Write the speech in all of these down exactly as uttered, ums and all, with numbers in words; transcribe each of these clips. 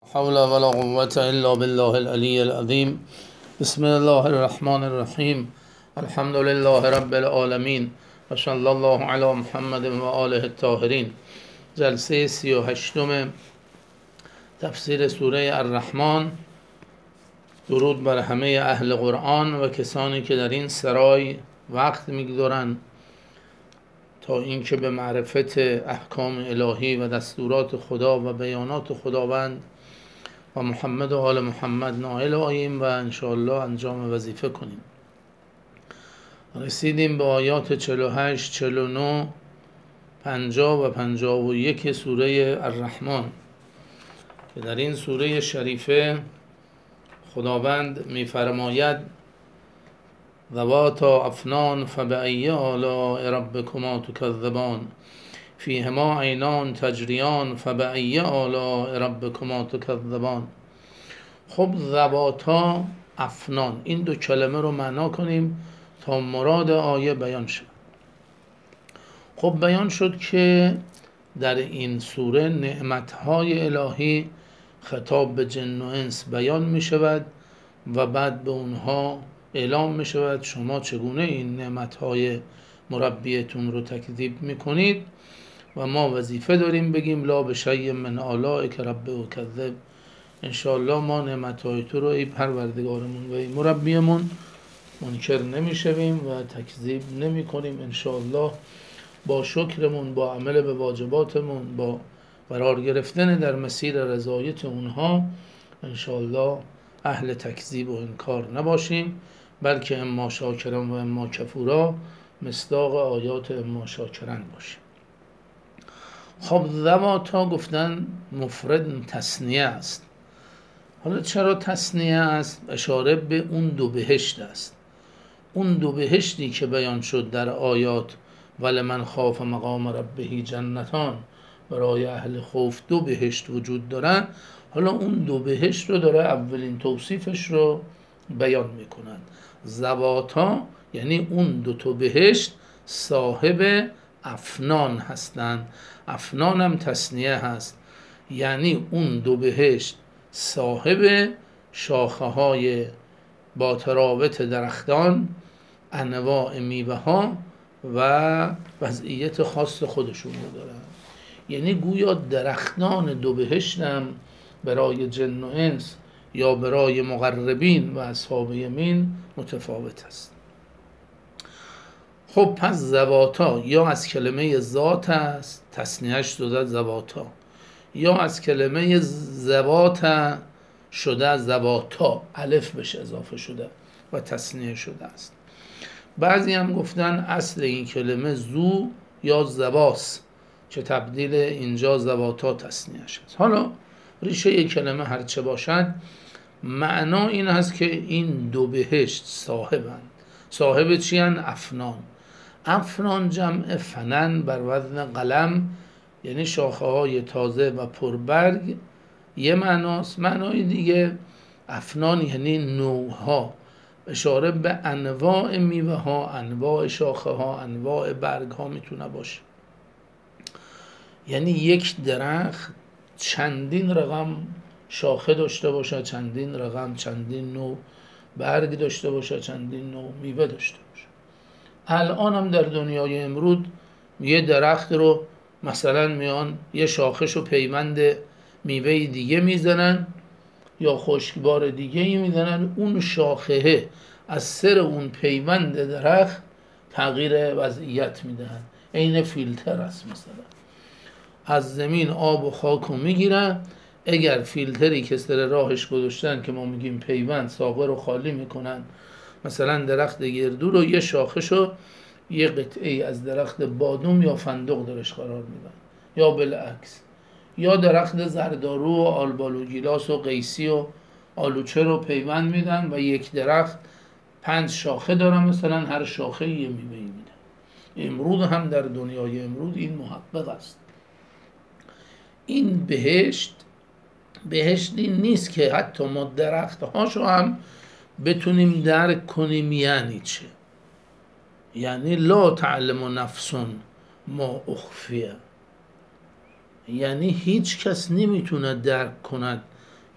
حول ولا قوة إلا بالله العلي العظيم. بسم الله الرحمن الرحیم. الحمد لله رب العالمین و صلی الله علی محمد و آله الطاهرین. جلسه سی و هشتم تفسیر سوره الرحمن. درود بر همه اهل قرآن و کسانی که در این سرای وقت میگذارند تا اینکه به معرفت احکام الهی و دستورات خدا و بیانات خداوند و محمد و آل محمد نائل آییم و انشاءالله انجام وظیفه کنیم. رسیدیم به آیات چهل و هشت، چهل و نه، پنجاه و پنجاه و یک سوره الرحمن که در این سوره شریفه خداوند می‌فرماید ذواتا افنان فبأی آلاء ربکما تکذبان فیهما عینان تجریان فبأی آلاء ربکما تکذبان. خب ذواتا افنان، این دو کلمه رو معنا کنیم تا مراد آیه بیان شد. خب بیان شد که در این سوره نعمتهای الهی خطاب به جن و انس بیان می شود و بعد به اونها اعلام می شود شما چگونه این نعمتهای مربیتون رو تکذیب می کنید و ما وظیفه داریم بگیم لا بشیء من آلائک رب اکذب. انشاءالله ما نعمتهای تو رو ای پروردگارمون و ای مربیمون منکر نمی شویم و تکذیب نمی کنیم. انشاءالله با شکرمون، با عمل به واجباتمون، با قرار گرفتن در مسیر رضایت اونها انشاءالله اهل تکذیب و انکار نباشیم، بلکه اما شاکران و اما کفورا مصداق آیات اما شاکران باشیم. خب ذواتا گفتن مفرد تصنیه است. حالا چرا تصنیه است؟ اشاره به اون دو بهشت است. اون دو بهشتی که بیان شد در آیات ولمن خاف مقام ربه جنتان، برای اهل خوف دو بهشت وجود دارن. حالا اون دو بهشت رو داره اولین توصیفش رو بیان میکنن. ذواتا یعنی اون دو تا بهشت صاحب افنان هستند. افنان هم تصنیه هست، یعنی اون دو بهشت صاحب شاخه های با تراوت درختان، انواع میوه ها و وضعیت خاص خودشون رو دارن. یعنی گویا درختان دو بهشت هم برای جن و انس یا برای مقربین و اصحاب یمین متفاوت است. خب پس ذواتا یا از کلمه ذات است، تصنیهش شده ذواتا، یا از کلمه ذوات شده ذواتا، الف بهش اضافه شده و تصنیه شده است. بعضی هم گفتن اصل این کلمه زو یا زواس که تبدیل اینجا ذواتا تصنیهش است. حالا ریشه یک کلمه هرچه باشد، معنا این هست که این دو بهشت صاحبند. صاحب چی هستند؟ افنان. افنان جمع فنن بر وزن قلم، یعنی شاخه های تازه و پربرگ یه معناست. معنای دیگه افنان یعنی نوعها، اشاره به انواع میوه ها، انواع شاخه ها، انواع برگ ها میتونه باشه. یعنی یک درخت چندین رقم شاخه داشته باشه، چندین رقم، چندین نوع برگ داشته باشه، چندین نوع میوه داشته باشه. الان هم در دنیای امروز یه درخت رو مثلا میان یه شاخش رو پیوند میوه دیگه میزنن یا خشکبار دیگه میزنن، اون شاخه از سر اون پیوند درخت تغییر وضعیت میدهن. عین فیلتر است. مثلا از زمین آب و خاک رو میگیرن، اگر فیلتری که سر راهش گذاشتن که ما میگیم پیوند، ساقه رو خالی میکنن. مثلا درخت گردو رو یه شاخشو یه قطعه از درخت بادوم یا فندق درش قرار میدن، یا بالعکس، یا درخت زردارو و آلبالو گیلاس و قیسی و آلوچه رو پیوند میدن و یک درخت پنج شاخه دارن، مثلا هر شاخه یه میوه میدن. امروز هم در دنیای امروز این محقق است. این بهشت بهشتی نیست که حتی ما درخت هاشو هم بتونیم درک کنیم یعنی چه. یعنی لا تعلم نفس ما اخفیه، یعنی هیچ کس نمیتونه درک کند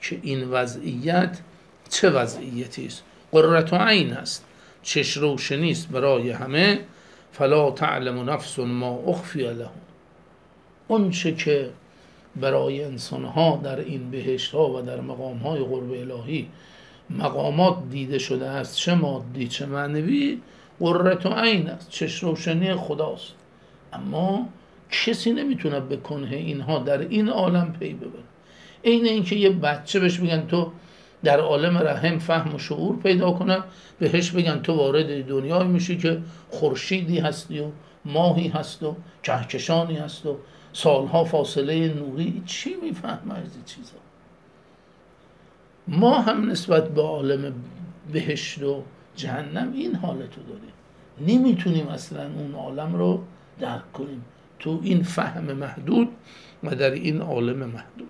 که این وضعیت چه وضعیتی است. قرة عین است، چش روشنی است برای همه. فلا تعلم نفس ما اخفی لهم، اون چه که برای انسانها در این بهشت ها و در مقام های قرب الهی مقامات دیده شده است، چه مادی چه معنوی، قرة عین است، چش روشنی خداست. اما کسی نمیتونه به کنه اینها در این عالم پی ببره. این اینکه یه بچه بهش بگن تو در عالم رحم فهم و شعور پیدا کنه، بهش بگن تو وارد دنیایی میشی که خورشیدی هستی و ماهی هست و کهکشانی هست و سالها فاصله نوری، چی میفهمه از این چیزا؟ ما هم نسبت به عالم بهشت و جهنم این حالتو داریم، نمیتونیم اصلا اون عالم رو درک کنیم تو این فهم محدود و در این عالم محدود.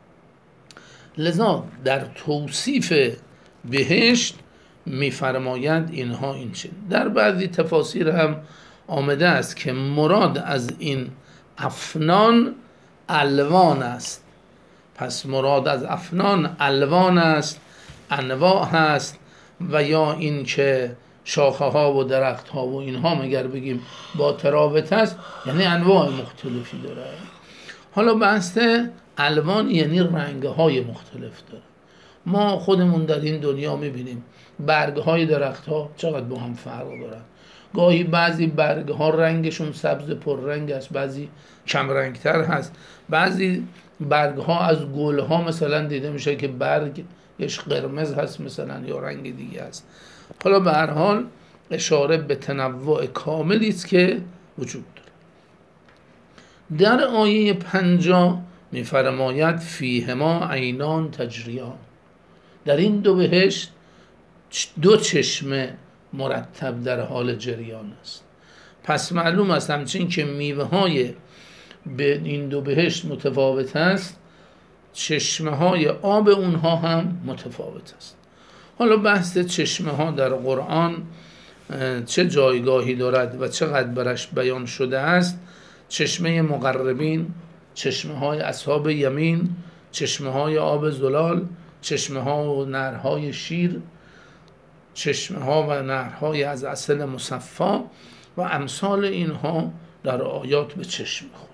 لذا در توصیف بهشت میفرمایند اینها این چه. در بعضی تفاسیر هم آمده است که مراد از این افنان الوان است. پس مراد از افنان الوان است، انواع هست، و یا این که شاخه ها و درخت ها و اینها مگر بگیم با تراوت است، یعنی انواع مختلفی داره. حالا بحث الوان یعنی رنگ های مختلف داره. ما خودمون در این دنیا میبینیم برگ های درخت ها چقدر با هم فرق دارن. گاهی بعضی برگ ها رنگشون سبز پر رنگ است، بعضی کم رنگ تر هست. بعضی برگ ها از گل ها مثلا دیده میشه که برگش قرمز هست مثلا یا رنگ دیگه است. حالا به هر حال اشاره به تنوع کاملی است که وجود داره. در آیه پنجاه میفرماید فیهما عینان تجریان، در این دو بهشت دو چشمه مرتب در حال جریان است. پس معلوم است همچنین که میوه های به این دو بهشت متفاوت است، چشمه های آب اونها هم متفاوت است. حالا بحث چشمه ها در قرآن چه جایگاهی دارد و چقدر برش بیان شده است. چشمه مقربین، چشمه های اصحاب یمین، چشمه های آب زلال، چشمه ها و نهرهای شیر، چشمه ها و نهرهای از عسل مصفا و امثال اینها در آیات به چشم می‌خوره.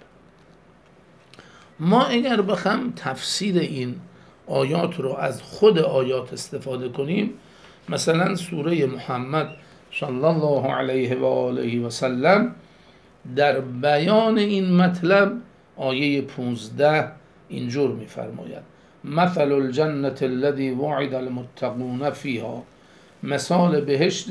ما اگر بخوام تفسیر این آیات رو از خود آیات استفاده کنیم، مثلا سوره محمد صلی الله علیه و آله و سلم در بیان این مطلب آیه پانزده اینجور می‌فرماید: مثل الجنة الذی وعد المتقون فیها، مثال بهشت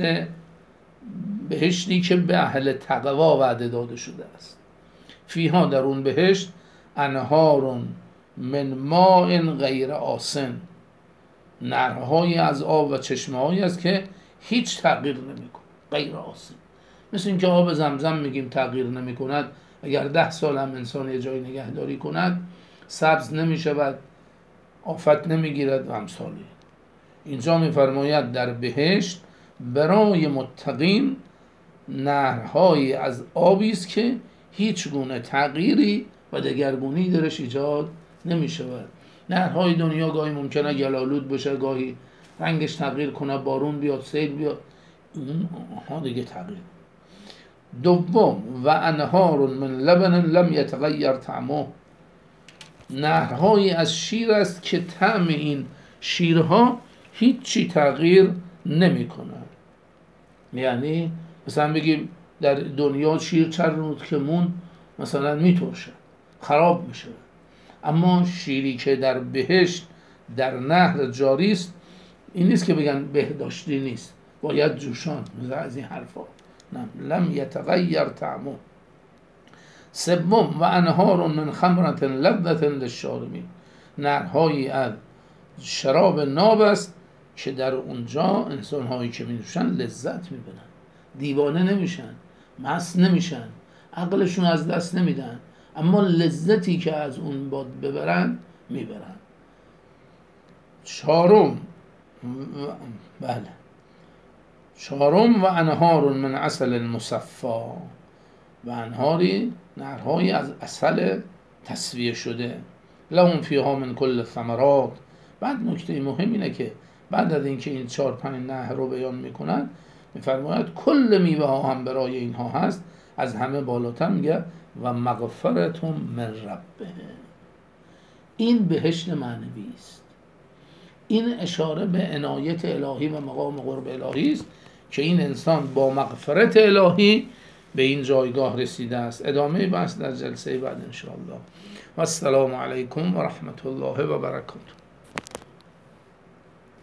بهشتی که به اهل تقوا وعده داده شده است. فیها در اون بهشت انهار من ماء غیر آسن، نهرهایی از آب و چشمه‌هایی است که هیچ تغییر نمی‌کند، غیر آسن. مثل این که آب زمزم میگیم تغییر نمی‌کند، اگر ده سال هم انسان یه جایی نگهداری کند سبز نمی‌شود، آفت نمی‌گیرد و امثالی. اینجا می‌فرماید در بهشت برای متقین نهرهایی از آبی است که هیچ گونه تغییری و دگرگونی درش ایجاد نمی‌شود. نهرهای دنیا گاهی ممکنه گلالود بشه، گاهی رنگش تغییر کنه، بارون بیاد، سیل بیاد، اون ها دیگه تغییر. دوم و انهار من لبن لم یتغیر طعمه، نهرهایی از شیر است که طعم این شیرها هیچی تغییر نمی کنه. یعنی مثلا بگیم در دنیا شیر چند روز که مون مثلا میترشه، خراب میشه، اما شیری که در بهشت در نهر جاری است این نیست که بگن بهداشتی نیست، باید جوشان، مثل از این حرفا. نه، لم یتغیر طعمه. سوم و انهار من خمرة لذة للشاربین، نهرهایی از شراب ناب است که در اونجا انسان‌هایی که می‌نوشن لذت می‌برن، دیوانه نمیشن، مست نمیشن، عقلشون از دست نمیدن، اما لذتی که از اون باد ببرن میبرن. چهارم بله چهارم و انهار من عسل مصفا، و انهاری نهرهایی از عسل تصفیه شده. لهم فیها من کل ثمرات، بعد نکته مهم اینه که بعد از اینکه این چهار پنج نهر رو بیان میکنن میفرماید کل میوه ها هم برای اینها هست، از همه بالاتر میگه و مغفرتون من ربه. این بهشت معنوی است. این اشاره به عنایت الهی و مقام قرب الهی است که این انسان با مغفرت الهی به این جایگاه رسیده است. ادامه بحث در جلسه بعد ان شاء الله. و السلام علیکم و رحمت الله و برکاته.